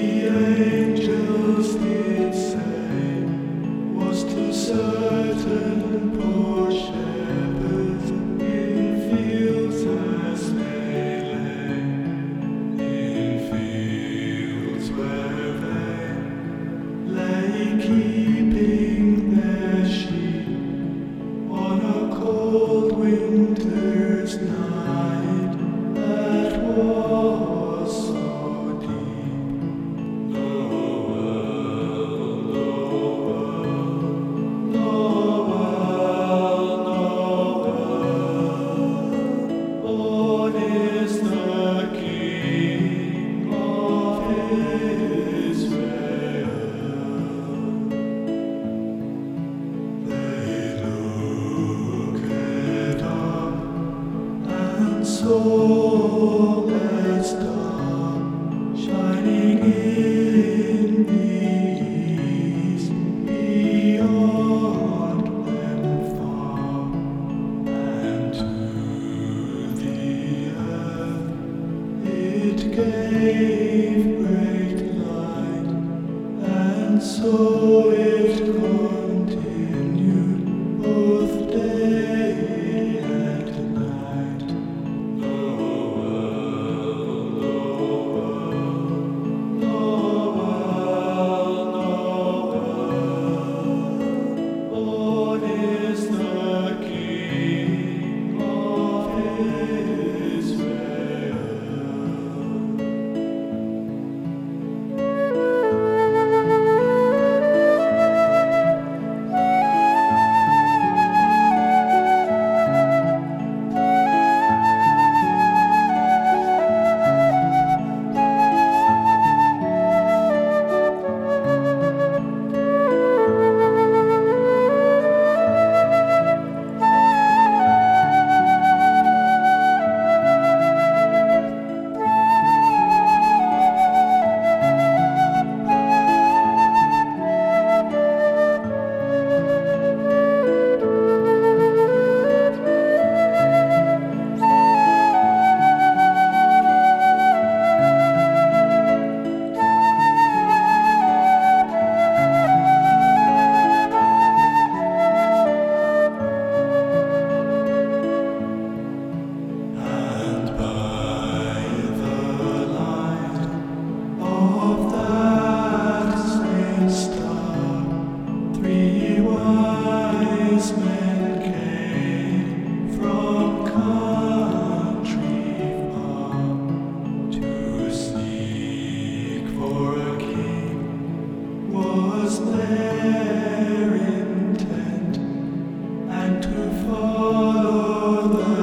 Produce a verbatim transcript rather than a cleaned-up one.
angels did say was to certain poor shepherds in fields as they lay, in fields where they lay keeping their sheep on a cold winter's night that was so deep. Born is the King of Israel. They looked up and saw a star shining in the east beyond them far, and to the earth it gave great light, and so it continued both day and night. Born is the King of Israel. Men came from country far to seek for a king, was their intent, and to follow the